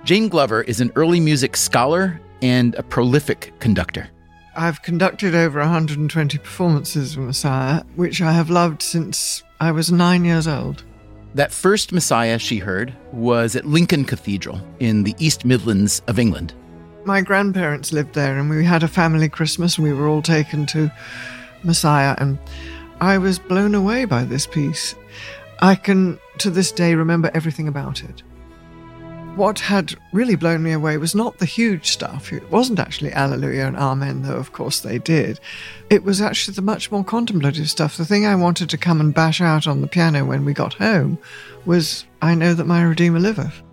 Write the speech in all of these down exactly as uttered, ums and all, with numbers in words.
Jane Glover is an early music scholar and a prolific conductor. I've conducted over one hundred twenty performances of Messiah, which I have loved since I was nine years old. That first Messiah she heard was at Lincoln Cathedral in the East Midlands of England. My grandparents lived there, and we had a family Christmas, and we were all taken to Messiah, and I was blown away by this piece. I can, to this day, remember everything about it. What had really blown me away was not the huge stuff. It wasn't actually Alleluia and Amen, though of course they did. It was actually the much more contemplative stuff. The thing I wanted to come and bash out on the piano when we got home was, I know that my Redeemer liveth.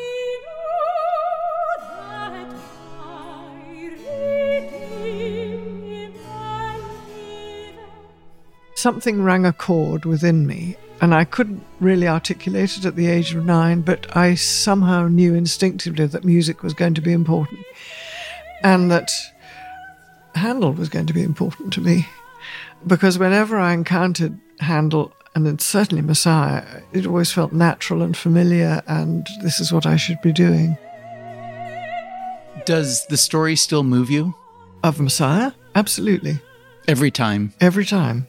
Something rang a chord within me, and I couldn't really articulate it at the age of nine, but I somehow knew instinctively that music was going to be important, and that Handel was going to be important to me. Because whenever I encountered Handel, and then certainly Messiah, it always felt natural and familiar, and this is what I should be doing. Does the story still move you? Of Messiah? Absolutely. Every time? Every time.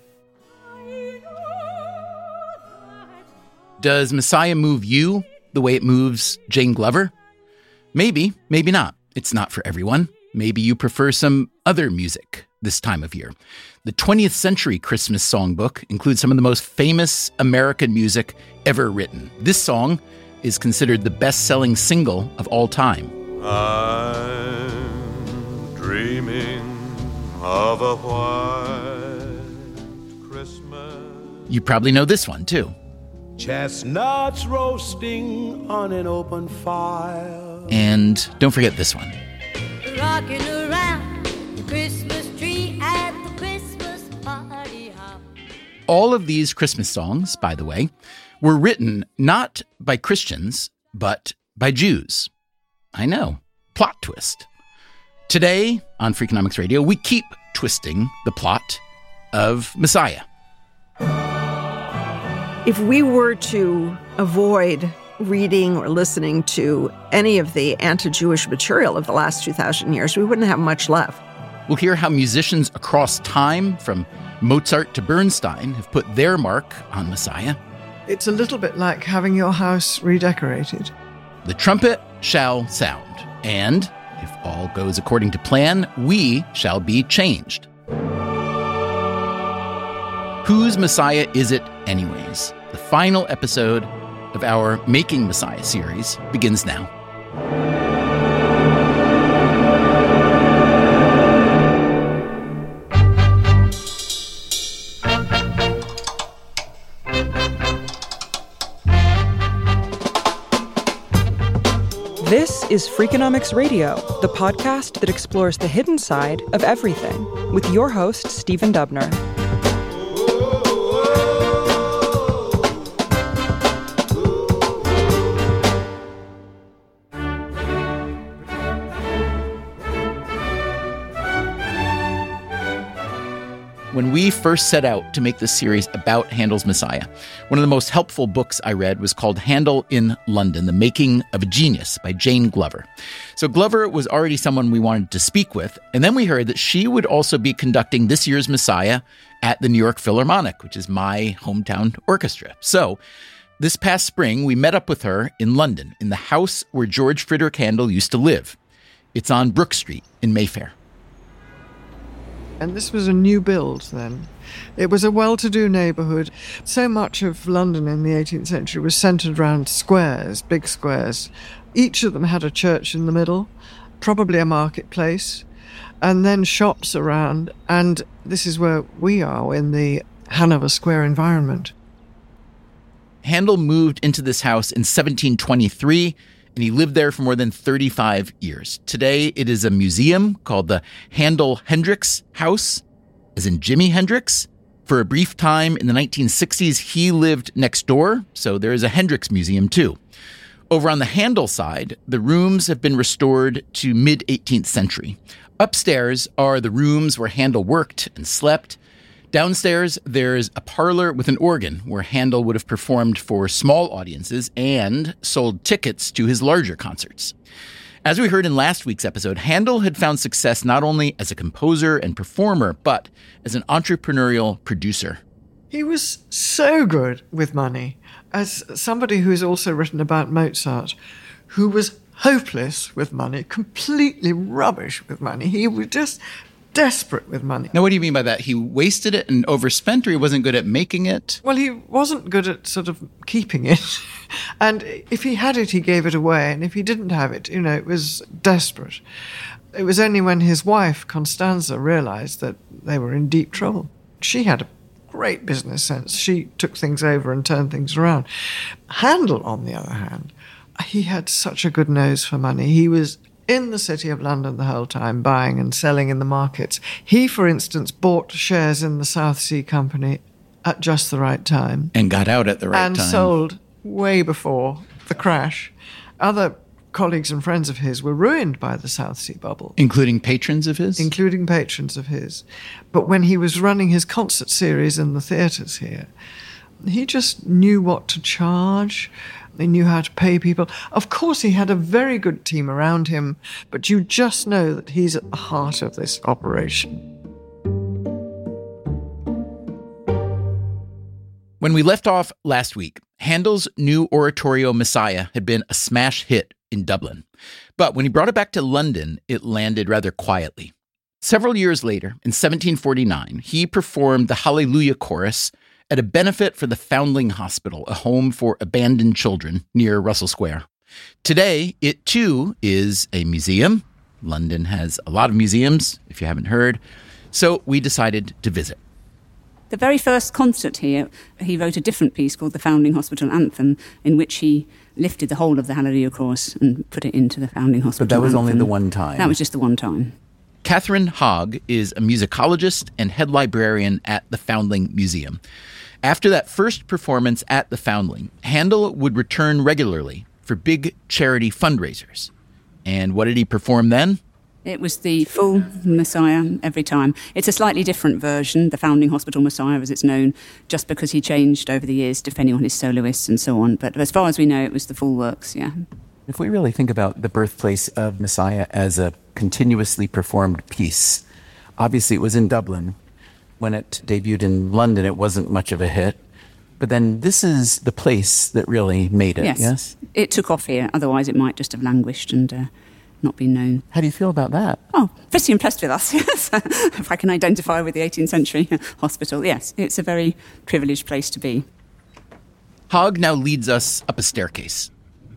Does Messiah move you the way it moves Jane Glover? Maybe, maybe not. It's not for everyone. Maybe you prefer some other music this time of year. The twentieth century Christmas songbook includes some of the most famous American music ever written. This song is considered the best-selling single of all time. I'm dreaming of a white Christmas. You probably know this one, too. Chestnuts roasting on an open fire. And don't forget this one. Rocking around the Christmas tree at the Christmas party hop. All of these Christmas songs, by the way, were written not by Christians, but by Jews. I know. Plot twist. Today on Freakonomics Radio, we keep twisting the plot of Messiah. If we were to avoid reading or listening to any of the anti-Jewish material of the last two thousand years, we wouldn't have much left. We'll hear how musicians across time, from Mozart to Bernstein, have put their mark on Messiah. It's a little bit like having your house redecorated. The trumpet shall sound, and, if all goes according to plan, we shall be changed. Whose Messiah is it anyways? The final episode of our Making Messiah series begins now. This is Freakonomics Radio, the podcast that explores the hidden side of everything, with your host, Stephen Dubner. When we first set out to make this series about Handel's Messiah, one of the most helpful books I read was called Handel in London, The Making of a Genius by Jane Glover. So Glover was already someone we wanted to speak with, and then we heard that she would also be conducting this year's Messiah at the New York Philharmonic, which is my hometown orchestra. So this past spring, we met up with her in London, in the house where George Friedrich Handel used to live. It's on Brook Street in Mayfair. And this was a new build then. It was a well-to-do neighbourhood. So much of London in the eighteenth century was centred around squares, big squares. Each of them had a church in the middle, probably a marketplace, and then shops around. And this is where we are in the Hanover Square environment. Handel moved into this house in seventeen twenty-three, and he lived there for more than thirty-five years. Today, it is a museum called the Handel Hendricks House, as in Jimi Hendrix. For a brief time in the nineteen sixties, he lived next door, so there is a Hendrix museum too. Over on the Handel side, the rooms have been restored to mid-eighteenth century. Upstairs are the rooms where Handel worked and slept. Downstairs, there's a parlor with an organ where Handel would have performed for small audiences and sold tickets to his larger concerts. As we heard in last week's episode, Handel had found success not only as a composer and performer, but as an entrepreneurial producer. He was so good with money. As somebody who's also written about Mozart, who was hopeless with money, completely rubbish with money. He was just desperate with money. Now, what do you mean by that? He wasted it and overspent, or he wasn't good at making it? Well, he wasn't good at sort of keeping it. And if he had it, he gave it away. And if he didn't have it, you know, it was desperate. It was only when his wife, Constanza, realized that they were in deep trouble. She had a great business sense. She took things over and turned things around. Handel, on the other hand, he had such a good nose for money. He was in the city of London the whole time, buying and selling in the markets. He, for instance, bought shares in the South Sea Company at just the right time. And got out at the right and time. And sold way before the crash. Other colleagues and friends of his were ruined by the South Sea bubble. Including patrons of his? Including patrons of his. But when he was running his concert series in the theatres here, he just knew what to charge. He knew how to pay people. Of course, he had a very good team around him, but you just know that he's at the heart of this operation. When we left off last week, Handel's new oratorio Messiah had been a smash hit in Dublin. But when he brought it back to London, it landed rather quietly. Several years later, in seventeen forty-nine, he performed the Hallelujah Chorus at a benefit for the Foundling Hospital, a home for abandoned children near Russell Square. Today, it too is a museum. London has a lot of museums, if you haven't heard. So we decided to visit. The very first concert here, he wrote a different piece called the Foundling Hospital Anthem, in which he lifted the whole of the Hallelujah Chorus and put it into the Foundling Hospital But that was Anthem. only the one time. That was just the one time. Catherine Hogg is a musicologist and head librarian at the Foundling Museum. After that first performance at the Foundling, Handel would return regularly for big charity fundraisers. And what did he perform then? It was the full Messiah every time. It's a slightly different version, the Foundling Hospital Messiah as it's known, just because he changed over the years depending on his soloists and so on. But as far as we know, it was the full works, yeah. If we really think about the birthplace of Messiah as a continuously performed piece, obviously it was in Dublin. When it debuted in London, it wasn't much of a hit. But then this is the place that really made it, yes? Yes, it took off here. Otherwise, it might just have languished and uh, not been known. How do you feel about that? Oh, pretty impressed with us, yes. If I can identify with the eighteenth century hospital, yes. It's a very privileged place to be. Hogg now leads us up a staircase.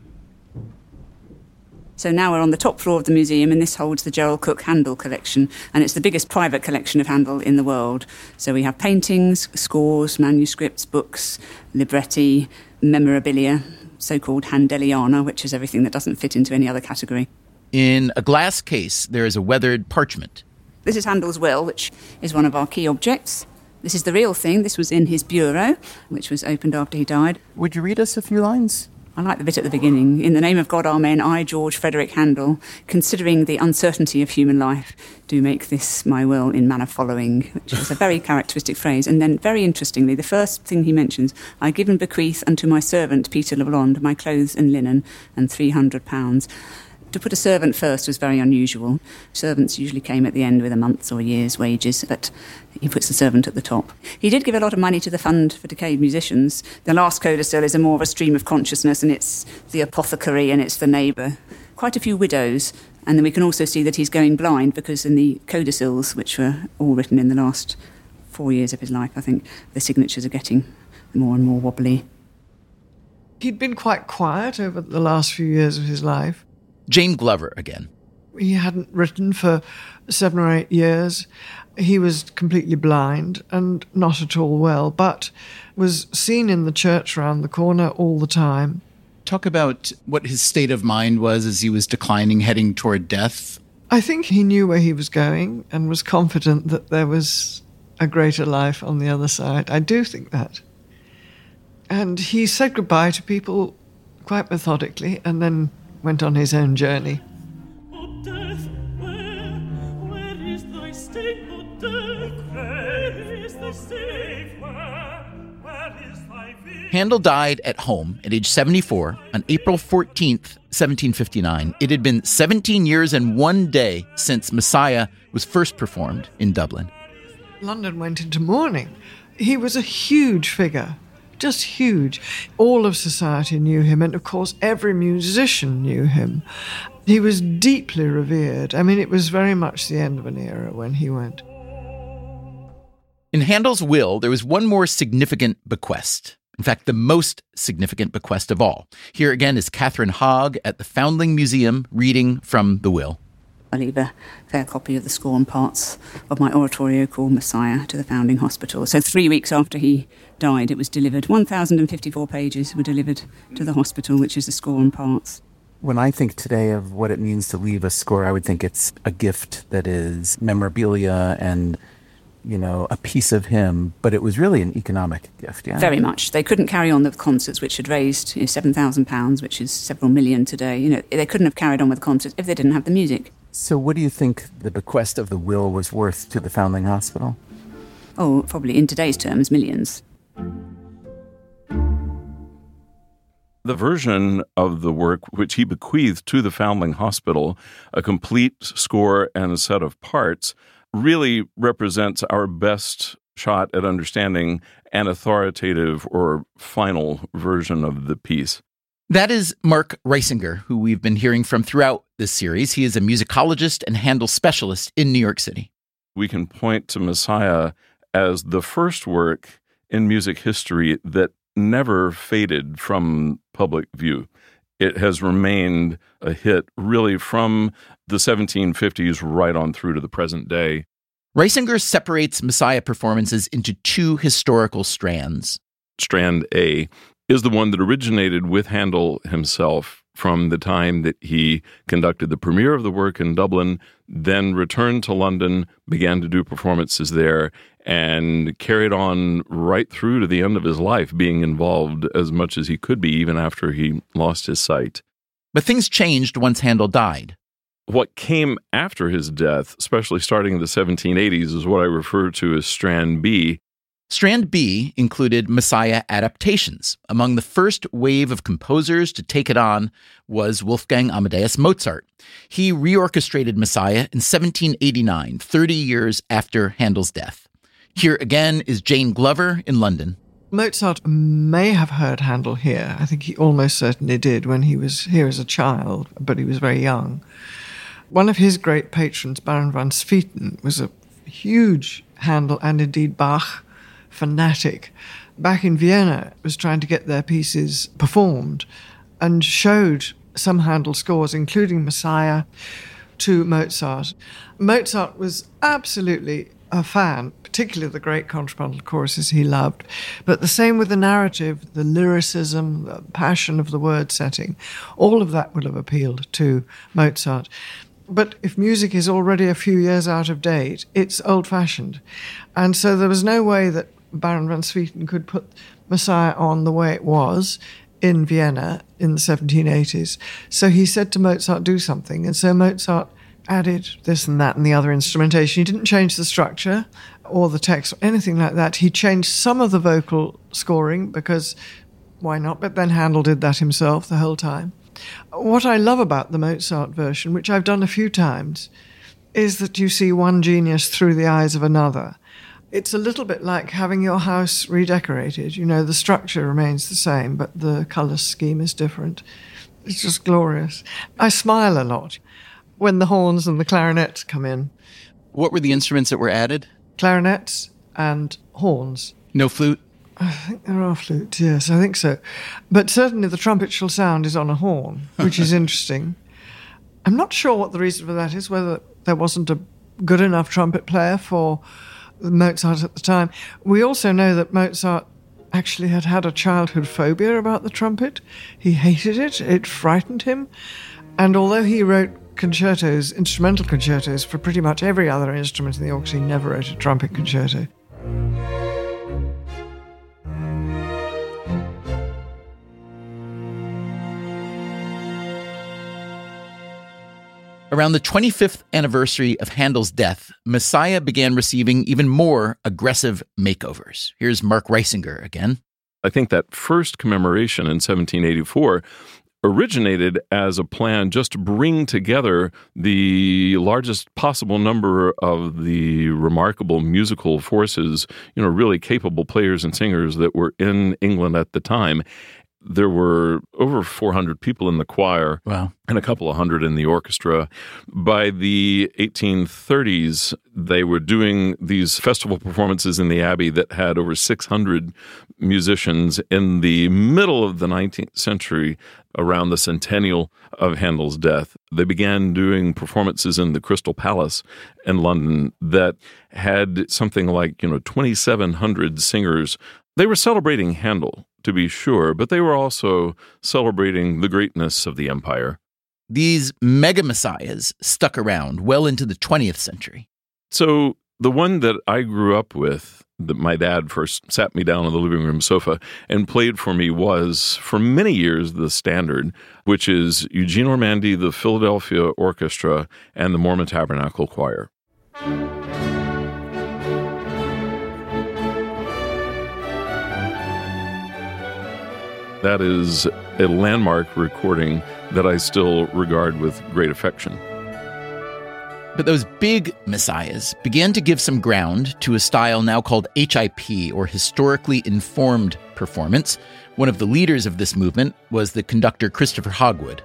So now we're on the top floor of the museum, and this holds the Gerald Cook Handel collection, and it's the biggest private collection of Handel in the world. So we have paintings, scores, manuscripts, books, libretti, memorabilia, so-called Handeliana, which is everything that doesn't fit into any other category. In a glass case, there is a weathered parchment. This is Handel's will, which is one of our key objects. This is the real thing. This was in his bureau, which was opened after he died. Would you read us a few lines? I like the bit at the beginning. In the name of God, amen, I, George Frederick Handel, considering the uncertainty of human life, do make this my will in manner following, which is a very characteristic phrase. And then, very interestingly, the first thing he mentions, I give and bequeath unto my servant, Peter Le Blonde, my clothes and linen, and three hundred pounds. To put a servant first was very unusual. Servants usually came at the end with a month's or a year's wages, but he puts the servant at the top. He did give a lot of money to the Fund for Decayed Musicians. The last codicil is a more of a stream of consciousness, and it's the apothecary and it's the neighbour. Quite a few widows, and then we can also see that he's going blind because in the codicils, which were all written in the last four years of his life, I think, the signatures are getting more and more wobbly. He'd been quite quiet over the last few years of his life. Jane Glover again. He hadn't written for seven or eight years. He was completely blind and not at all well, but was seen in the church round the corner all the time. Talk about what his state of mind was as he was declining, heading toward death. I think he knew where he was going and was confident that there was a greater life on the other side. I do think that. And he said goodbye to people quite methodically and then went on his own journey. O death, where, where is thy sting, O death? Where is thy sting? Handel died at home at age seventy-four on April fourteenth, seventeen fifty-nine. It had been seventeen years and one day since Messiah was first performed in Dublin. London went into mourning. He was a huge figure, just huge. All of society knew him, and of course every musician knew him. He was deeply revered. I mean, it was very much the end of an era when he went. In Handel's will, there was one more significant bequest. In fact, the most significant bequest of all. Here again is Catherine Hogg at the Foundling Museum reading from the will. I leave a fair copy of the score and parts of my oratorio called Messiah to the Foundling Hospital. So three weeks after he died, it was delivered. one thousand fifty-four pages were delivered to the hospital, which is the score and parts. When I think today of what it means to leave a score, I would think it's a gift that is memorabilia and, you know, a piece of him, but it was really an economic gift, yeah? Very much. They couldn't carry on the concerts, which had raised you know, seven thousand pounds, which is several million today. You know, they couldn't have carried on with concerts if they didn't have the music. So what do you think the bequest of the will was worth to the Foundling Hospital? Oh, probably in today's terms, millions. The version of the work which he bequeathed to the Foundling Hospital, a complete score and a set of parts, really represents our best shot at understanding an authoritative or final version of the piece. That is Mark Reisinger, who we've been hearing from throughout this series. He is a musicologist and Handel specialist in New York City. We can point to Messiah as the first work in music history that never faded from public view. It has remained a hit really from the seventeen fifties right on through to the present day. Reisinger separates Messiah performances into two historical strands. Strand A is the one that originated with Handel himself from the time that he conducted the premiere of the work in Dublin, then returned to London, began to do performances there, and carried on right through to the end of his life, being involved as much as he could be, even after he lost his sight. But things changed once Handel died. What came after his death, especially starting in the seventeen eighties, is what I refer to as Strand B. Strand B included Messiah adaptations. Among the first wave of composers to take it on was Wolfgang Amadeus Mozart. He reorchestrated Messiah in seventeen eighty-nine, thirty years after Handel's death. Here again is Jane Glover in London. Mozart may have heard Handel here. I think he almost certainly did when he was here as a child, but he was very young. One of his great patrons, Baron van Swieten, was a huge Handel and indeed Bach fanatic. Back in Vienna, was trying to get their pieces performed and showed some Handel scores, including Messiah, to Mozart. Mozart was absolutely a fan, particularly the great contrapuntal choruses he loved, but the same with the narrative, the lyricism, the passion of the word setting. All of that would have appealed to Mozart. But if music is already a few years out of date, it's old-fashioned. And so there was no way that Baron van Swieten could put Messiah on the way it was in Vienna in the seventeen eighties. So he said to Mozart, do something. And so Mozart added this and that and the other instrumentation. He didn't change the structure or the text or anything like that. He changed some of the vocal scoring because why not? But then Handel did that himself the whole time. What I love about the Mozart version, which I've done a few times, is that you see one genius through the eyes of another. It's a little bit like having your house redecorated. You know, the structure remains the same, but the colour scheme is different. It's just glorious. I smile a lot when the horns and the clarinets come in. What were the instruments that were added? Clarinets and horns. No flute? I think there are flutes, yes, I think so. But certainly the trumpet shall sound is on a horn, which is interesting. I'm not sure what the reason for that is, whether there wasn't a good enough trumpet player for Mozart at the time. We also know that Mozart actually had had a childhood phobia about the trumpet. He hated it. It frightened him. And although he wrote concertos, instrumental concertos, for pretty much every other instrument in the orchestra, he never wrote a trumpet concerto. Around the twenty-fifth anniversary of Handel's death, Messiah began receiving even more aggressive makeovers. Here's Mark Reisinger again. I think that first commemoration in seventeen eighty-four originated as a plan just to bring together the largest possible number of the remarkable musical forces, you know, really capable players and singers that were in England at the time. There were over four hundred people in the choir. Wow. And a couple of hundred in the orchestra. By the eighteen thirties, they were doing these festival performances in the Abbey that had over six hundred musicians. In the middle of the nineteenth century, around the centennial of Handel's death, they began doing performances in the Crystal Palace in London that had something like, you know, twenty-seven hundred singers. They were celebrating Handel, to be sure, but they were also celebrating the greatness of the empire. These mega messiahs stuck around well into the twentieth century. So the one that I grew up with, that my dad first sat me down on the living room sofa and played for me, was for many years the standard, which is Eugene Ormandy, the Philadelphia Orchestra, and the Mormon Tabernacle Choir. That is a landmark recording that I still regard with great affection. But those big messiahs began to give some ground to a style now called H I P, or Historically Informed Performance. One of the leaders of this movement was the conductor Christopher Hogwood.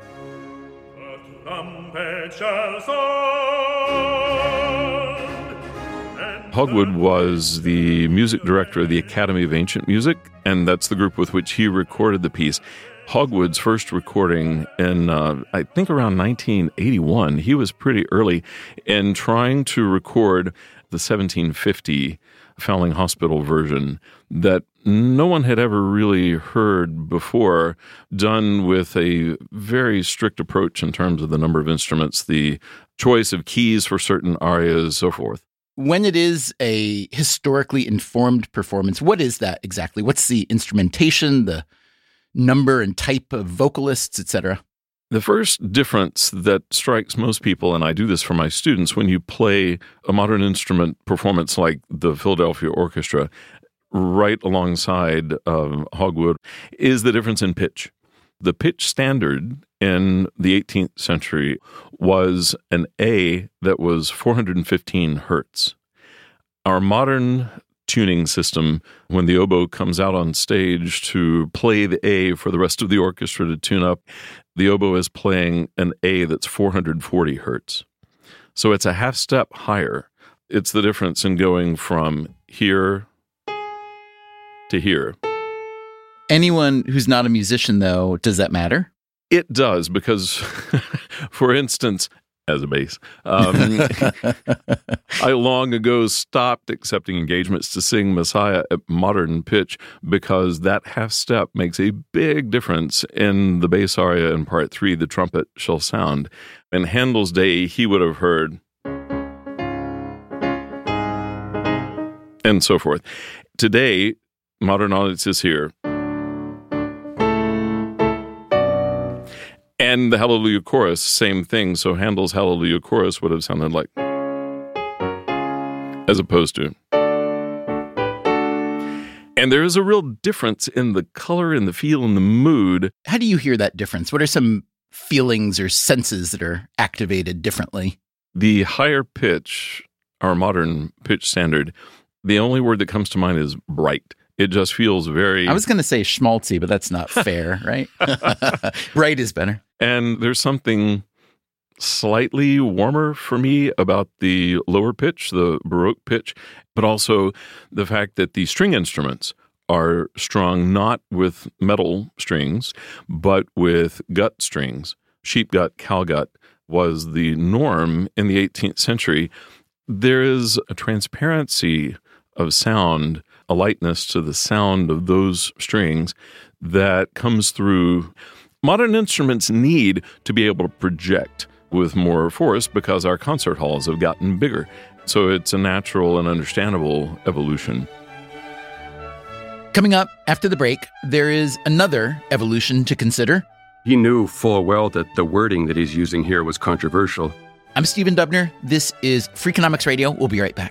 Hogwood was the music director of the Academy of Ancient Music, and that's the group with which he recorded the piece. Hogwood's first recording in, uh, I think, around nineteen eighty-one, he was pretty early in trying to record the seventeen fifty Fowling Hospital version that no one had ever really heard before, done with a very strict approach in terms of the number of instruments, the choice of keys for certain arias, so forth. When it is a historically informed performance, what is that exactly? What's the instrumentation, the number and type of vocalists, et cetera? The first difference that strikes most people, and I do this for my students, when you play a modern instrument performance like the Philadelphia Orchestra right alongside um, Hogwood, is the difference in pitch. The pitch standard in the eighteenth century was an A that was four hundred fifteen hertz. Our modern tuning system, when the oboe comes out on stage to play the A for the rest of the orchestra to tune up, the oboe is playing an A that's four hundred forty hertz. So it's a half step higher. It's the difference in going from here to here. Anyone who's not a musician, though, does that matter? It does, because, for instance, as a bass, um, I long ago stopped accepting engagements to sing Messiah at modern pitch because that half step makes a big difference in the bass aria in part three, The Trumpet Shall Sound. In Handel's day, he would have heard and so forth. Today, modern audiences hear. And the Hallelujah Chorus, same thing. So Handel's Hallelujah Chorus would have sounded like, as opposed to. And there is a real difference in the color and the feel and the mood. How do you hear that difference? What are some feelings or senses that are activated differently? The higher pitch, our modern pitch standard, the only word that comes to mind is bright. It just feels very... I was going to say schmaltzy, but that's not fair, right? Bright is better. And there's something slightly warmer for me about the lower pitch, the Baroque pitch, but also the fact that the string instruments are strung not with metal strings, but with gut strings. Sheep gut, cow gut was the norm in the eighteenth century. There is a transparency of sound, a lightness to the sound of those strings that comes through. Modern instruments need to be able to project with more force because our concert halls have gotten bigger. So it's a natural and understandable evolution. Coming up after the break, there is another evolution to consider. He knew full well that the wording that he's using here was controversial. I'm Stephen Dubner. This is Freakonomics Radio. We'll be right back.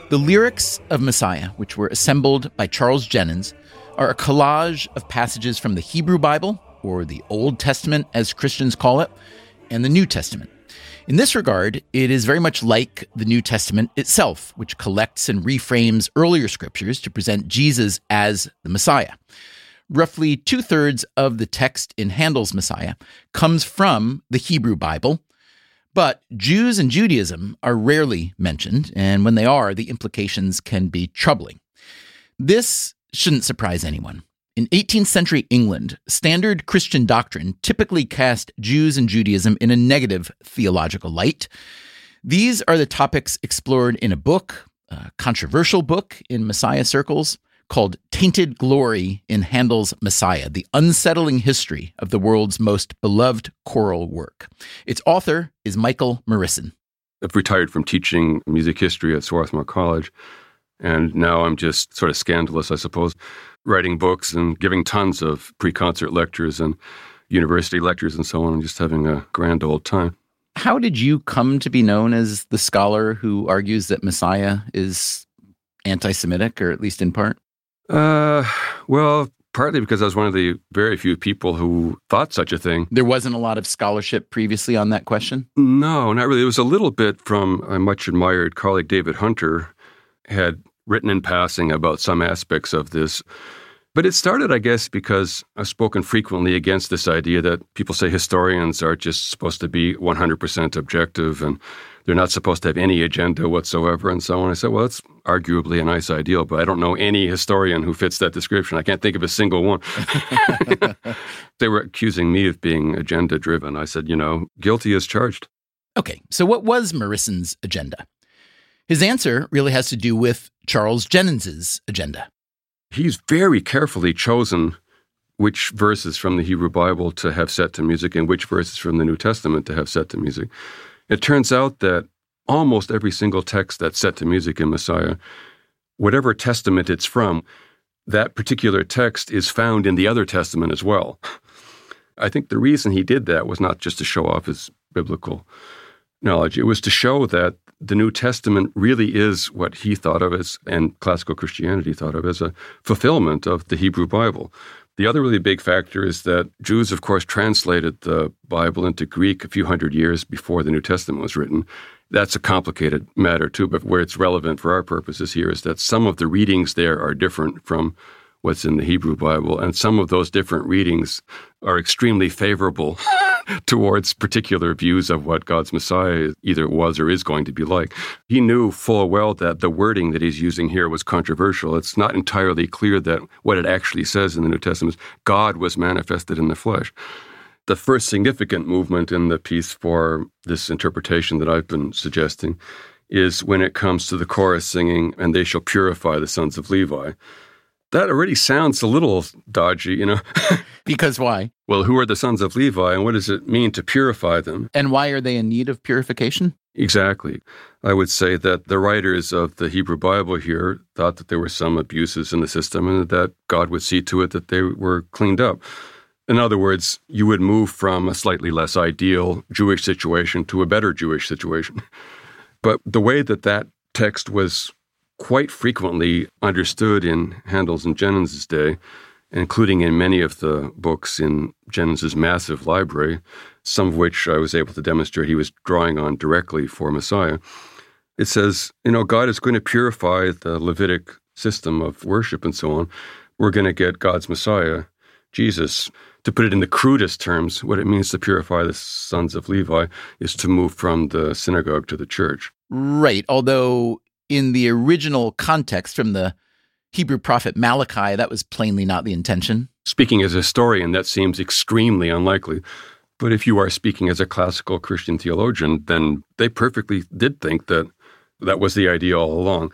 The lyrics of Messiah, which were assembled by Charles Jennens, are a collage of passages from the Hebrew Bible, or the Old Testament as Christians call it, and the New Testament. In this regard, it is very much like the New Testament itself, which collects and reframes earlier scriptures to present Jesus as the Messiah. Roughly two-thirds of the text in Handel's Messiah comes from the Hebrew Bible, but Jews and Judaism are rarely mentioned, and when they are, the implications can be troubling. This shouldn't surprise anyone. In eighteenth century England, standard Christian doctrine typically cast Jews and Judaism in a negative theological light. These are the topics explored in a book, a controversial book in Messiah circles, called Tainted Glory in Handel's Messiah, the unsettling history of the world's most beloved choral work. Its author is Michael Morissen. I've retired from teaching music history at Swarthmore College, and now I'm just sort of scandalous, I suppose, writing books and giving tons of pre-concert lectures and university lectures and so on, and just having a grand old time. How did you come to be known as the scholar who argues that Messiah is anti-Semitic, or at least in part? Uh, well, partly because I was one of the very few people who thought such a thing. There wasn't a lot of scholarship previously on that question? No, not really. It was a little bit from a much admired colleague, David Hunter, had written in passing about some aspects of this. But it started, I guess, because I've spoken frequently against this idea that people say historians are just supposed to be one hundred percent objective and they're not supposed to have any agenda whatsoever and so on. I said, well, that's arguably a nice ideal, but I don't know any historian who fits that description. I can't think of a single one. They were accusing me of being agenda-driven. I said, you know, guilty as charged. Okay, so what was Morissen's agenda? His answer really has to do with Charles Jennens's agenda. He's very carefully chosen which verses from the Hebrew Bible to have set to music and which verses from the New Testament to have set to music. It turns out that almost every single text that's set to music in Messiah, whatever testament it's from, that particular text is found in the other testament as well. I think the reason he did that was not just to show off his biblical knowledge. It was to show that the New Testament really is what he thought of as, and classical Christianity thought of as, a fulfillment of the Hebrew Bible. The other really big factor is that Jews, of course, translated the Bible into Greek a few hundred years before the New Testament was written. That's a complicated matter, too, but where it's relevant for our purposes here is that some of the readings there are different from what's in the Hebrew Bible, and some of those different readings are extremely favorable towards particular views of what God's Messiah either was or is going to be like. He knew full well that the wording that he's using here was controversial. It's not entirely clear that what it actually says in the New Testament is God was manifested in the flesh. The first significant movement in the piece for this interpretation that I've been suggesting is when it comes to the chorus singing, and they shall purify the sons of Levi. That already sounds a little dodgy, you know. Because why? Well, who are the sons of Levi, and what does it mean to purify them? And why are they in need of purification? Exactly. I would say that the writers of the Hebrew Bible here thought that there were some abuses in the system and that God would see to it that they were cleaned up. In other words, you would move from a slightly less ideal Jewish situation to a better Jewish situation. But the way that that text was quite frequently understood in Handel's and Jennens's day, including in many of the books in Jennens's massive library, some of which I was able to demonstrate he was drawing on directly for Messiah. It says, you know, God is going to purify the Levitic system of worship and so on. We're going to get God's Messiah, Jesus. To put it in the crudest terms, what it means to purify the sons of Levi is to move from the synagogue to the church. Right, although in the original context from the Hebrew prophet Malachi, that was plainly not the intention. Speaking as a historian, that seems extremely unlikely. But if you are speaking as a classical Christian theologian, then they perfectly did think that that was the idea all along.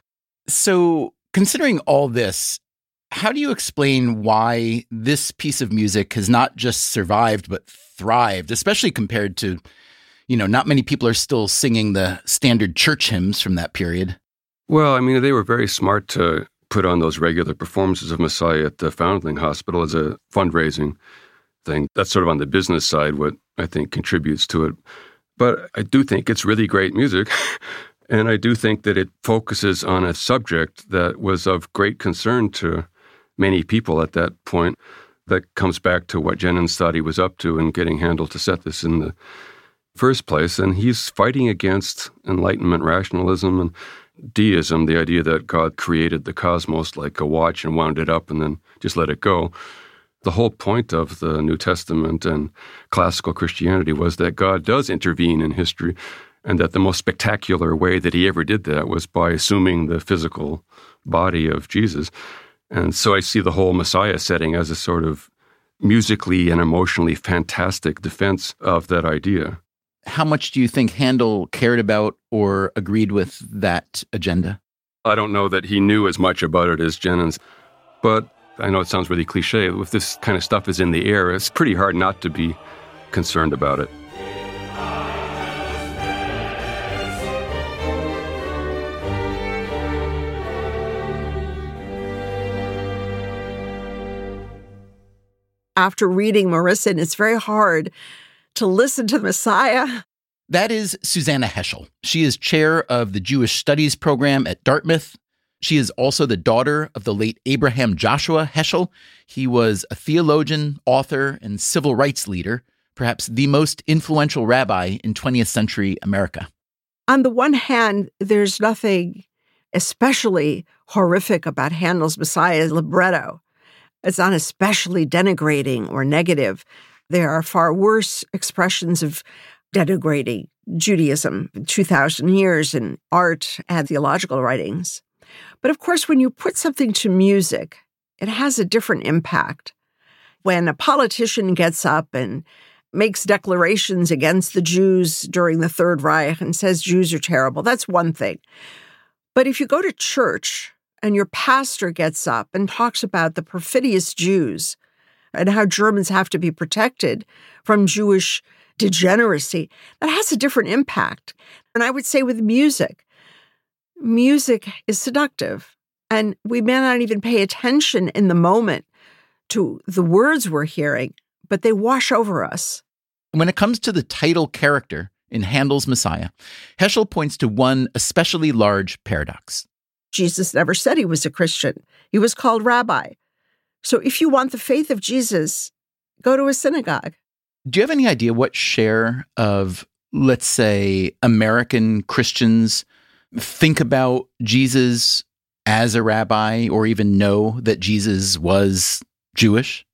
So, considering all this, how do you explain why this piece of music has not just survived, but thrived, especially compared to, you know, not many people are still singing the standard church hymns from that period? Well, I mean, they were very smart to put on those regular performances of Messiah at the Foundling Hospital as a fundraising thing. That's sort of on the business side what I think contributes to it. But I do think it's really great music. And I do think that it focuses on a subject that was of great concern to many people at that point. That comes back to what Jennens thought he was up to in getting Handel to set this in the first place. And he's fighting against Enlightenment rationalism and deism, the idea that God created the cosmos like a watch and wound it up and then just let it go. The whole point of the New Testament and classical Christianity was that God does intervene in history, and that the most spectacular way that he ever did that was by assuming the physical body of Jesus. And so I see the whole Messiah setting as a sort of musically and emotionally fantastic defense of that idea. How much do you think Handel cared about or agreed with that agenda? I don't know that he knew as much about it as Jennens, but I know it sounds really cliche. If this kind of stuff is in the air, it's pretty hard not to be concerned about it. After reading Morissen, it's very hard to listen to the Messiah. That is Susanna Heschel. She is chair of the Jewish Studies program at Dartmouth. She is also the daughter of the late Abraham Joshua Heschel. He was a theologian, author, and civil rights leader, perhaps the most influential rabbi in twentieth century America. On the one hand, there's nothing especially horrific about Handel's Messiah's libretto. It's not especially denigrating or negative. There are far worse expressions of denigrating Judaism, two thousand years in art and theological writings. But of course, when you put something to music, it has a different impact. When a politician gets up and makes declarations against the Jews during the Third Reich and says Jews are terrible, that's one thing. But if you go to church and your pastor gets up and talks about the perfidious Jews and how Germans have to be protected from Jewish degeneracy, that has a different impact. And I would say with music, music is seductive. And we may not even pay attention in the moment to the words we're hearing, but they wash over us. When it comes to the title character in Handel's Messiah, Heschel points to one especially large paradox. Jesus never said he was a Christian. He was called rabbi. So if you want the faith of Jesus, go to a synagogue. Do you have any idea what share of, let's say, American Christians think about Jesus as a rabbi or even know that Jesus was Jewish?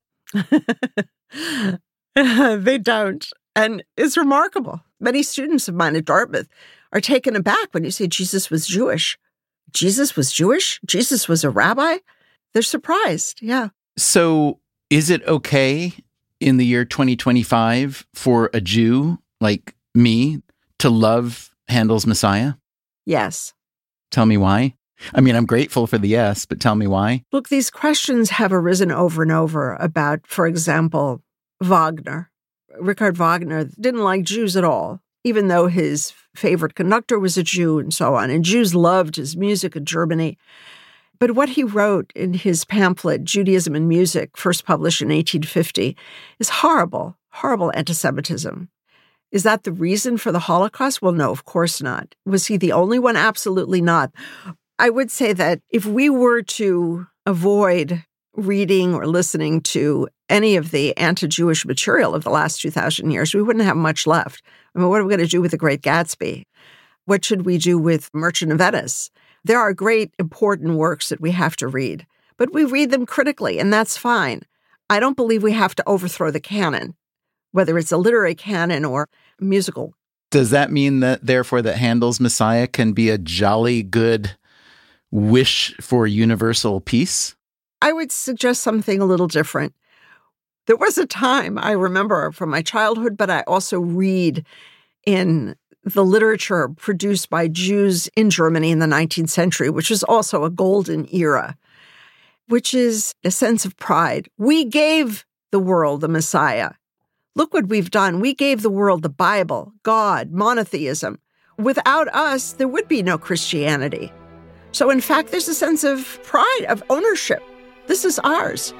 They don't. And it's remarkable. Many students of mine at Dartmouth are taken aback when you say Jesus was Jewish. Jesus was Jewish? Jesus was a rabbi? They're surprised, yeah. So is it okay in the year twenty twenty-five for a Jew like me to love Handel's Messiah? Yes. Tell me why. I mean, I'm grateful for the yes, but tell me why. Look, these questions have arisen over and over about, for example, Wagner. Richard Wagner didn't like Jews at all, even though his favorite conductor was a Jew and so on. And Jews loved his music in Germany. But what he wrote in his pamphlet, Judaism and Music, first published in eighteen fifty, is horrible, horrible anti-Semitism. Is that the reason for the Holocaust? Well, no, of course not. Was he the only one? Absolutely not. I would say that if we were to avoid reading or listening to any of the anti-Jewish material of the last two thousand years, we wouldn't have much left. I mean, what are we going to do with The Great Gatsby? What should we do with Merchant of Venice? There are great, important works that we have to read, but we read them critically, and that's fine. I don't believe we have to overthrow the canon, whether it's a literary canon or musical. Does that mean that, therefore, that Handel's Messiah can be a jolly good wish for universal peace? I would suggest something a little different. There was a time I remember from my childhood, but I also read in the literature produced by Jews in Germany in the nineteenth century, which is also a golden era, which is a sense of pride. We gave the world the Messiah. Look what we've done. We gave the world the Bible, God, monotheism. Without us, there would be no Christianity. So in fact, there's a sense of pride, of ownership. This is ours.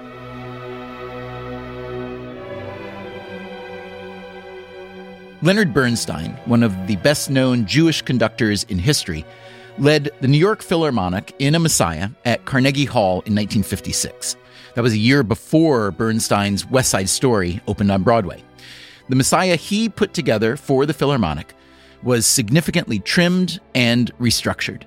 Leonard Bernstein, one of the best-known Jewish conductors in history, led the New York Philharmonic in A Messiah at Carnegie Hall in nineteen fifty-six. That was a year before Bernstein's West Side Story opened on Broadway. The Messiah he put together for the Philharmonic was significantly trimmed and restructured.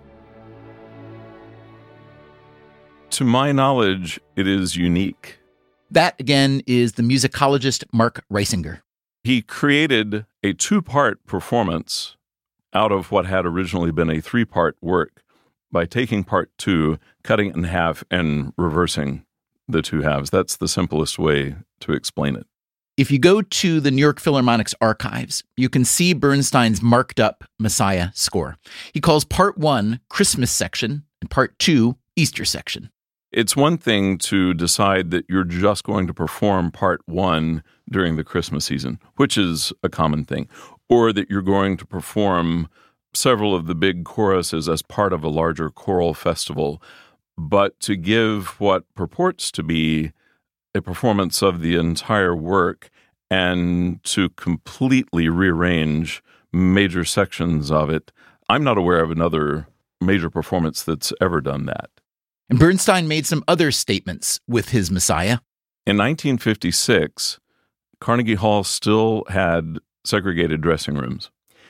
To my knowledge, it is unique. That, again, is the musicologist Mark Reisinger. He created a two-part performance out of what had originally been a three-part work by taking part two, cutting it in half, and reversing the two halves. That's the simplest way to explain it. If you go to the New York Philharmonic's archives, you can see Bernstein's marked-up Messiah score. He calls part one Christmas section and part two Easter section. It's one thing to decide that you're just going to perform part one during the Christmas season, which is a common thing, or that you're going to perform several of the big choruses as part of a larger choral festival. But to give what purports to be a performance of the entire work and to completely rearrange major sections of it, I'm not aware of another major performance that's ever done that. And Bernstein made some other statements with his Messiah. In nineteen fifty-six, Carnegie Hall still had segregated dressing rooms.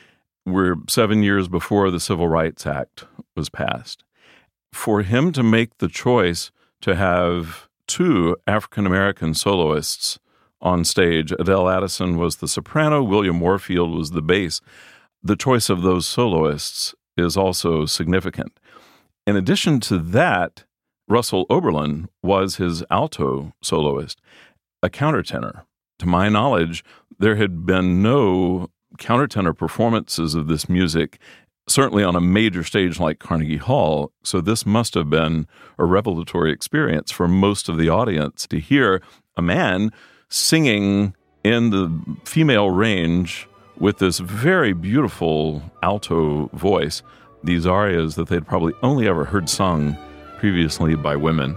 We're seven years before the Civil Rights Act was passed. For him to make the choice to have two African-American soloists on stage, Adele Addison was the soprano, William Warfield was the bass. The choice of those soloists is also significant. In addition to that, Russell Oberlin was his alto soloist, a countertenor. To my knowledge, there had been no countertenor performances of this music, certainly on a major stage like Carnegie Hall, so this must have been a revelatory experience for most of the audience to hear a man singing in the female range with this very beautiful alto voice, these arias that they'd probably only ever heard sung previously by women.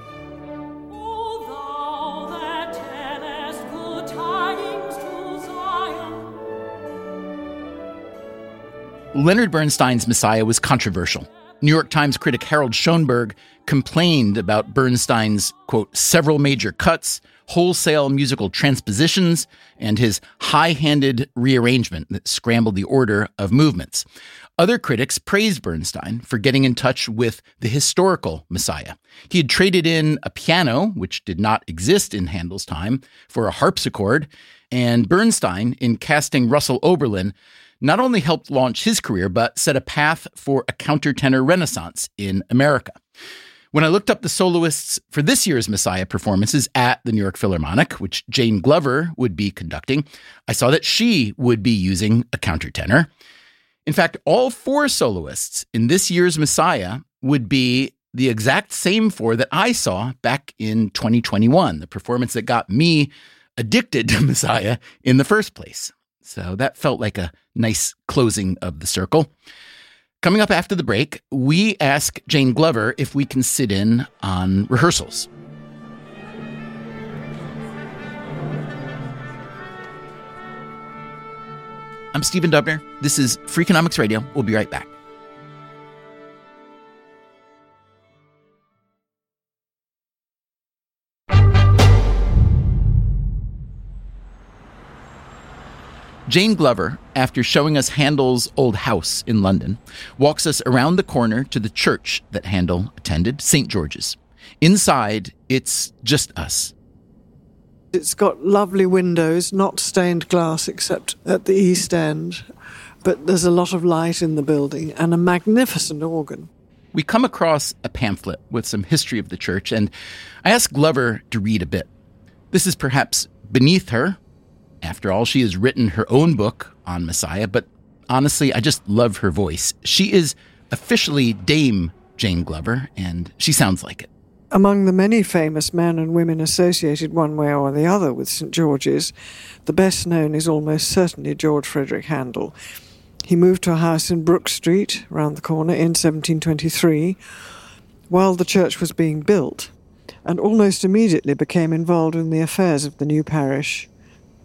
Leonard Bernstein's Messiah was controversial. New York Times critic Harold Schoenberg complained about Bernstein's, quote, several major cuts, wholesale musical transpositions, and his high-handed rearrangement that scrambled the order of movements. Other critics praised Bernstein for getting in touch with the historical Messiah. He had traded in a piano, which did not exist in Handel's time, for a harpsichord, and Bernstein, in casting Russell Oberlin, not only helped launch his career, but set a path for a countertenor renaissance in America. When I looked up the soloists for this year's Messiah performances at the New York Philharmonic, which Jane Glover would be conducting, I saw that she would be using a countertenor. In fact, all four soloists in this year's Messiah would be the exact same four that I saw back in twenty twenty-one, the performance that got me addicted to Messiah in the first place. So that felt like a nice closing of the circle. Coming up after the break, we ask Jane Glover if we can sit in on rehearsals. I'm Stephen Dubner. This is Freakonomics Radio. We'll be right back. Jane Glover, after showing us Handel's old house in London, walks us around the corner to the church that Handel attended, Saint George's. Inside, it's just us. It's got lovely windows, not stained glass except at the east end, but there's a lot of light in the building and a magnificent organ. We come across a pamphlet with some history of the church, and I ask Glover to read a bit. This is perhaps beneath her. After all, she has written her own book on Messiah, but honestly, I just love her voice. She is officially Dame Jane Glover, and she sounds like it. Among the many famous men and women associated one way or the other with Saint George's, the best known is almost certainly George Frederick Handel. He moved to a house in Brook Street, round the corner, in seventeen twenty-three, while the church was being built, and almost immediately became involved in the affairs of the new parish.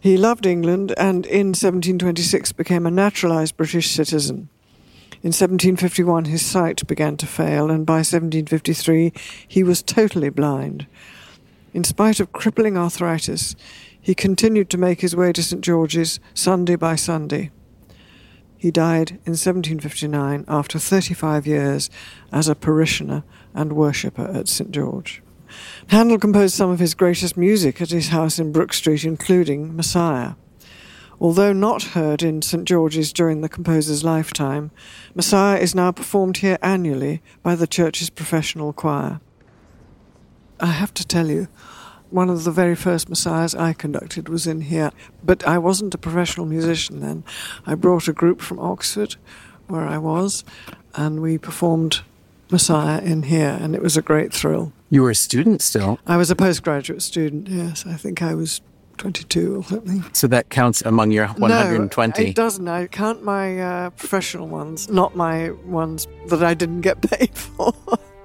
He loved England and in seventeen twenty-six became a naturalised British citizen. In seventeen fifty-one his sight began to fail, and by seventeen fifty-three he was totally blind. In spite of crippling arthritis, he continued to make his way to St George's Sunday by Sunday. He died in seventeen fifty-nine after thirty-five years as a parishioner and worshipper at St George. Handel composed some of his greatest music at his house in Brook Street, including Messiah. Although not heard in St George's during the composer's lifetime, Messiah is now performed here annually by the church's professional choir. I have to tell you, one of the very first Messiahs I conducted was in here, but I wasn't a professional musician then. I brought a group from Oxford, where I was, and we performed Messiah in here, and it was a great thrill. You were a student still? I was a postgraduate student, yes. I think I was twenty-two or something. So that counts among your one hundred twenty? No, it doesn't. I count my uh, professional ones, not my ones that I didn't get paid for.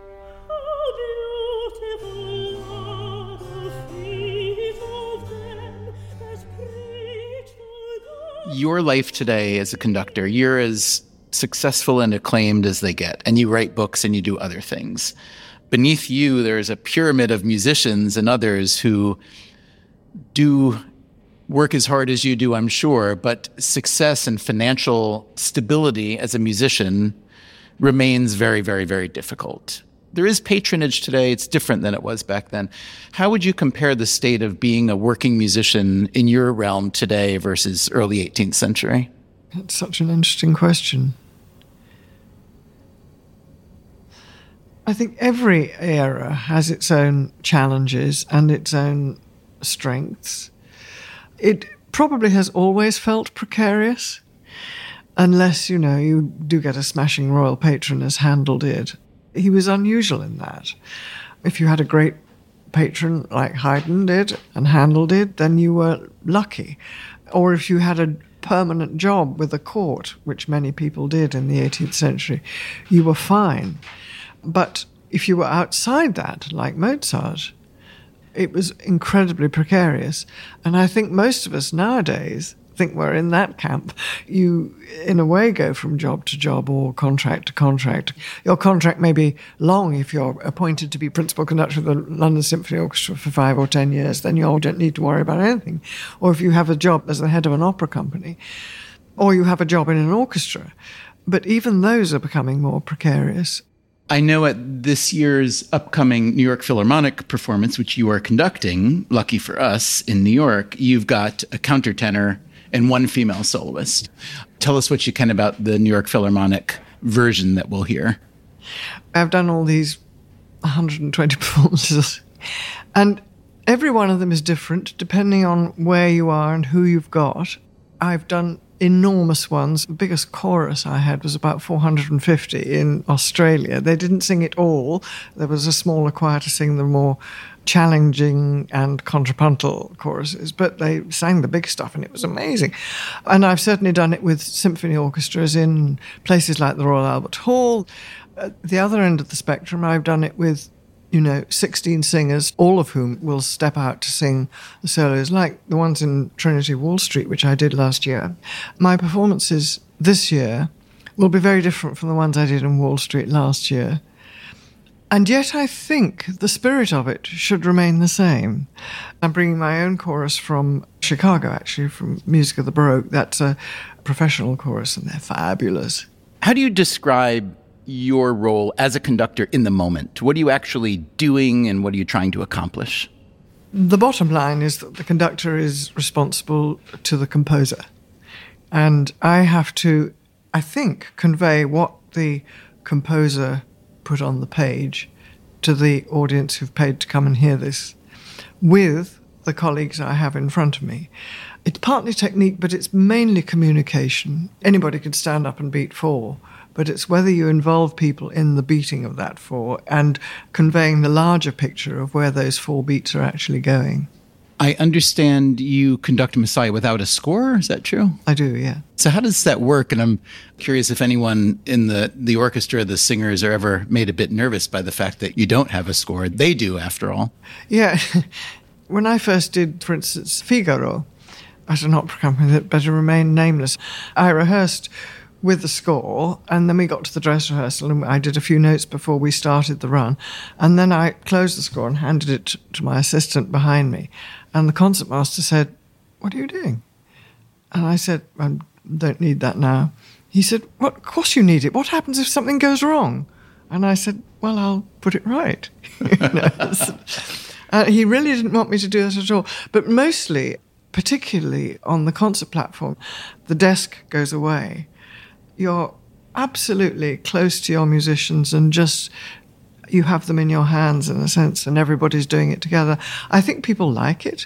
Your life today as a conductor, you're as successful and acclaimed as they get, and you write books and you do other things. Beneath you, there's a pyramid of musicians and others who do work as hard as you do, I'm sure, but success and financial stability as a musician remains very, very, very difficult. There is patronage today. It's different than it was back then. How would you compare the state of being a working musician in your realm today versus early eighteenth century? That's such an interesting question. I think every era has its own challenges and its own strengths. It probably has always felt precarious, unless, you know, you do get a smashing royal patron as Handel did. He was unusual in that. If you had a great patron like Haydn did and Handel did, then you were lucky. Or if you had a permanent job with a court, which many people did in the eighteenth century, you were fine. But if you were outside that, like Mozart, it was incredibly precarious. And I think most of us nowadays think we're in that camp. You, in a way, go from job to job or contract to contract. Your contract may be long if you're appointed to be principal conductor of the London Symphony Orchestra for five or ten years, then you don't need to worry about anything. Or if you have a job as the head of an opera company, or you have a job in an orchestra. But even those are becoming more precarious. I know at this year's upcoming New York Philharmonic performance, which you are conducting, lucky for us, in New York, you've got a countertenor and one female soloist. Tell us what you can about the New York Philharmonic version that we'll hear. I've done all these one hundred twenty performances, and every one of them is different depending on where you are and who you've got. I've done enormous ones. The biggest chorus I had was about four hundred fifty in Australia. They didn't sing it all. There was a smaller choir to sing the more challenging and contrapuntal choruses, but they sang the big stuff and it was amazing. And I've certainly done it with symphony orchestras in places like the Royal Albert Hall. At the other end of the spectrum, I've done it with, you know, sixteen singers, all of whom will step out to sing the solos, like the ones in Trinity Wall Street, which I did last year. My performances this year will be very different from the ones I did in Wall Street last year. And yet I think the spirit of it should remain the same. I'm bringing my own chorus from Chicago, actually, from Music of the Baroque. That's a professional chorus, and they're fabulous. How do you describe your role as a conductor in the moment? What are you actually doing, and what are you trying to accomplish? The bottom line is that the conductor is responsible to the composer. And I have to, I think, convey what the composer put on the page to the audience who've paid to come and hear this with the colleagues I have in front of me. It's partly technique, but it's mainly communication. Anybody could stand up and beat four, but it's whether you involve people in the beating of that four and conveying the larger picture of where those four beats are actually going. I understand you conduct Messiah without a score. Is that true? I do, yeah. So how does that work? And I'm curious if anyone in the, the orchestra, the singers, are ever made a bit nervous by the fact that you don't have a score. They do, after all. Yeah. When I first did, for instance, Figaro, at an opera company that better remain nameless. I rehearsed with the score, and then we got to the dress rehearsal, and I did a few notes before we started the run, and then I closed the score and handed it to my assistant behind me, and the concertmaster said, "What are you doing?" And I said, "I don't need that now." He said, "Well, of course you need it. What happens if something goes wrong?" And I said, "Well, I'll put it right." You know, uh, he really didn't want me to do that at all. But mostly, particularly on the concert platform, the desk goes away. You're absolutely close to your musicians and just, you have them in your hands in a sense, and everybody's doing it together. I think people like it.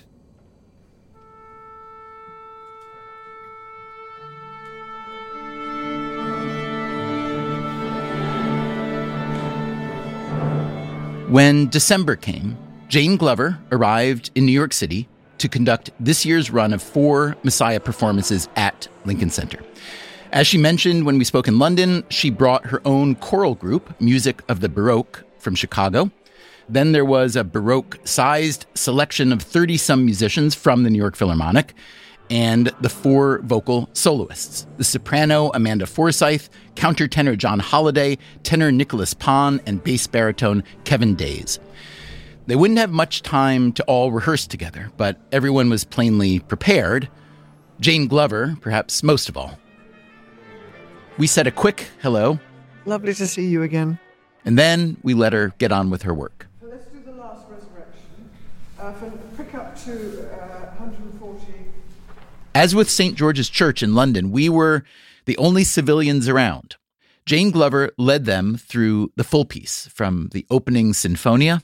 When December came, Jane Glover arrived in New York City to conduct this year's run of four Messiah performances at Lincoln Center. As she mentioned when we spoke in London, she brought her own choral group, Music of the Baroque, from Chicago. Then there was a Baroque-sized selection of thirty-some musicians from the New York Philharmonic, and the four vocal soloists, the soprano Amanda Forsyth, countertenor John Holliday, tenor Nicholas Pon, and bass baritone Kevin Days. They wouldn't have much time to all rehearse together, but everyone was plainly prepared. Jane Glover, perhaps most of all. We said a quick hello. Lovely to see you again. And then we let her get on with her work. So let's do the last resurrection. Uh, for, pick up to uh, one hundred forty. As with Saint George's Church in London, we were the only civilians around. Jane Glover led them through the full piece, from the opening Sinfonia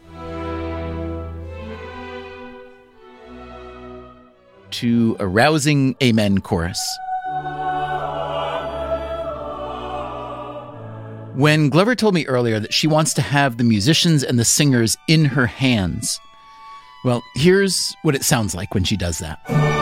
to a rousing Amen chorus. When Glover told me earlier that she wants to have the musicians and the singers in her hands, well, here's what it sounds like when she does that.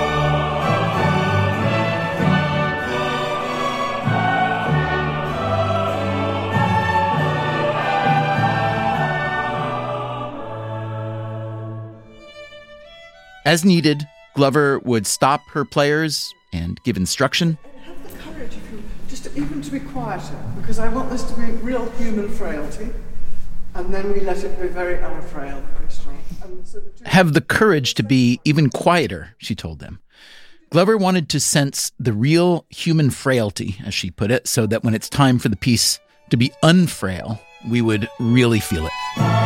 As needed, Glover would stop her players and give instruction. Have the courage, if you, just to, even to be quieter, because I want this to be real human frailty, and then we let it be very unfrail, very strong. And so the two- Have the courage to be even quieter, she told them. Glover wanted to sense the real human frailty, as she put it, so that when it's time for the piece to be unfrail, we would really feel it.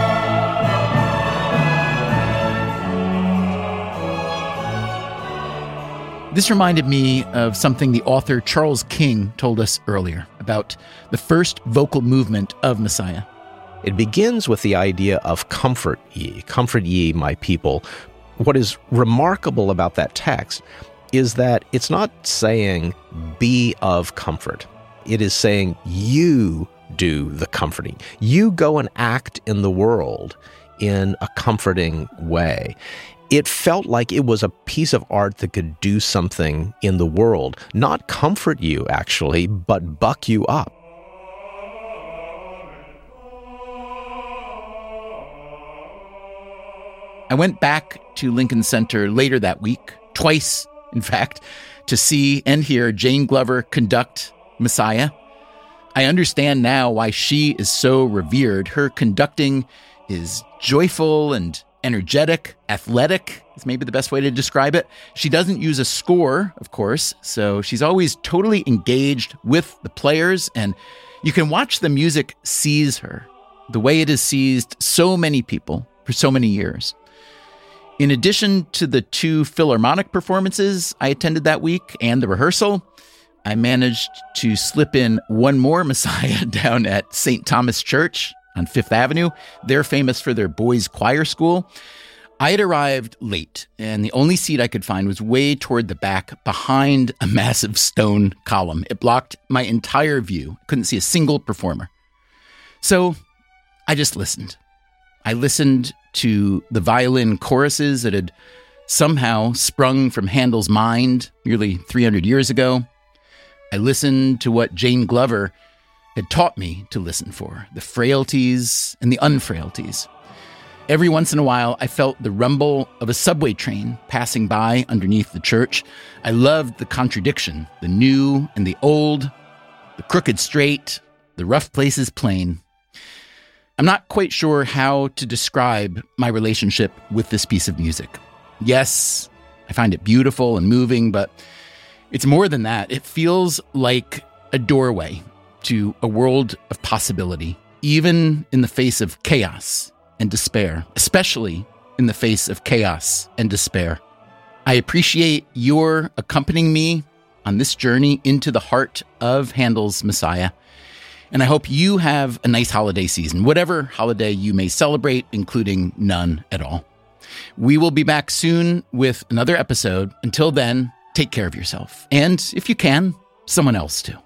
This reminded me of something the author Charles King told us earlier about the first vocal movement of Messiah. It begins with the idea of comfort ye, comfort ye, my people. What is remarkable about that text is that it's not saying be of comfort. It is saying you do the comforting. You go and act in the world in a comforting way. It felt like it was a piece of art that could do something in the world, not comfort you, actually, but buck you up. I went back to Lincoln Center later that week, twice, in fact, to see and hear Jane Glover conduct Messiah. I understand now why she is so revered. Her conducting is joyful and energetic, athletic is maybe the best way to describe it. She doesn't use a score, of course, so she's always totally engaged with the players, and you can watch the music seize her, the way it has seized so many people for so many years. In addition to the two Philharmonic performances I attended that week and the rehearsal, I managed to slip in one more Messiah down at Saint Thomas Church on Fifth Avenue. They're famous for their boys' choir school. I had arrived late, and the only seat I could find was way toward the back behind a massive stone column. It blocked my entire view. I couldn't see a single performer. So I just listened. I listened to the violin choruses that had somehow sprung from Handel's mind nearly three hundred years ago. I listened to what Jane Glover had taught me to listen for, the frailties and the unfrailties. Every once in a while, I felt the rumble of a subway train passing by underneath the church. I loved the contradiction, the new and the old, the crooked straight, the rough places plain. I'm not quite sure how to describe my relationship with this piece of music. Yes, I find it beautiful and moving, but it's more than that. It feels like a doorway to a world of possibility, even in the face of chaos and despair, especially in the face of chaos and despair. I appreciate your accompanying me on this journey into the heart of Handel's Messiah. And I hope you have a nice holiday season, whatever holiday you may celebrate, including none at all. We will be back soon with another episode. Until then, take care of yourself. And if you can, someone else too.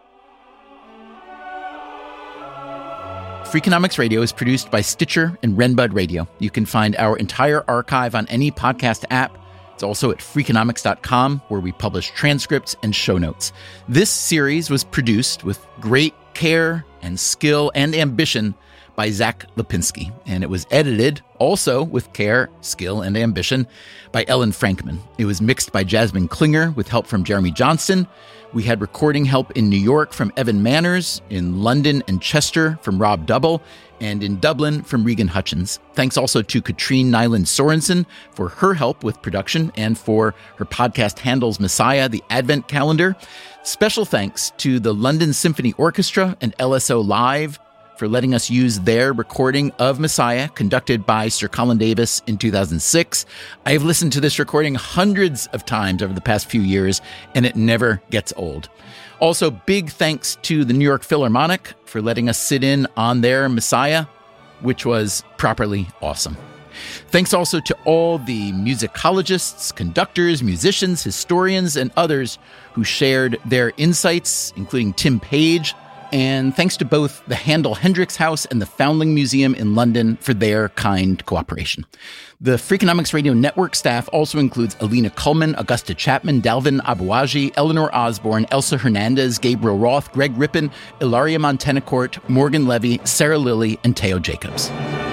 Freakonomics Radio is produced by Stitcher and Renbud Radio. You can find our entire archive on any podcast app. It's also at freakonomics dot com, where we publish transcripts and show notes. This series was produced with great care and skill and ambition by Zach Lipinski, and it was edited also with care, skill, and ambition by Ellen Frankman. It was mixed by Jasmine Klinger with help from Jeremy Johnston. We had recording help in New York from Evan Manners, in London and Chester from Rob Double, and in Dublin from Regan Hutchins. Thanks also to Katrine Nyland Sorensen for her help with production and for her podcast Handel's Messiah, the Advent Calendar. Special thanks to the London Symphony Orchestra and L S O Live for letting us use their recording of Messiah, conducted by Sir Colin Davis in two thousand six. I've listened to this recording hundreds of times over the past few years, and it never gets old. Also, big thanks to the New York Philharmonic for letting us sit in on their Messiah, which was properly awesome. Thanks also to all the musicologists, conductors, musicians, historians, and others who shared their insights, including Tim Page. And thanks to both the Handel Hendricks House and the Foundling Museum in London for their kind cooperation. The Freakonomics Radio Network staff also includes Alina Kullman, Augusta Chapman, Dalvin Abuaji, Eleanor Osborne, Elsa Hernandez, Gabriel Roth, Greg Rippin, Ilaria Montenacourt, Morgan Levy, Sarah Lilly, and Teo Jacobs.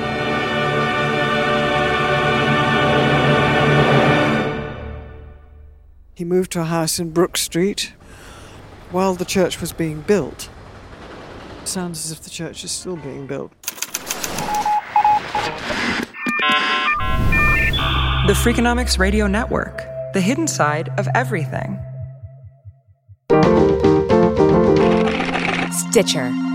He moved to a house in Brook Street while the church was being built. It sounds as if the church is still being built. The Freakonomics Radio Network, the hidden side of everything. Stitcher.